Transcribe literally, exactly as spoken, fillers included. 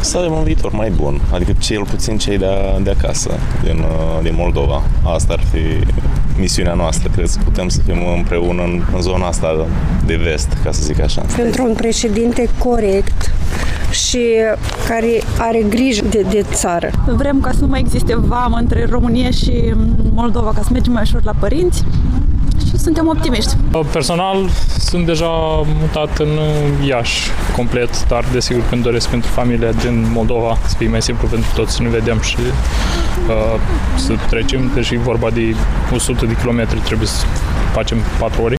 să avem un viitor mai bun, adică cel puțin cei de, de acasă, din, din Moldova. Asta ar fi misiunea noastră, cred că putem să fim împreună în, în zona asta de vest, ca să zic așa. Pentru un președinte corect și care are grijă de, de țară. Vrem ca să nu mai existe vamă între România și Moldova, ca să mergem mai ușor la părinți și suntem optimiști. Personal sunt deja mutat în Iași complet, dar desigur când doresc pentru familia din Moldova să fie mai simplu pentru toți să ne vedem și uh, să trecem, deși vorba de o sută de kilometri trebuie să facem patru ore.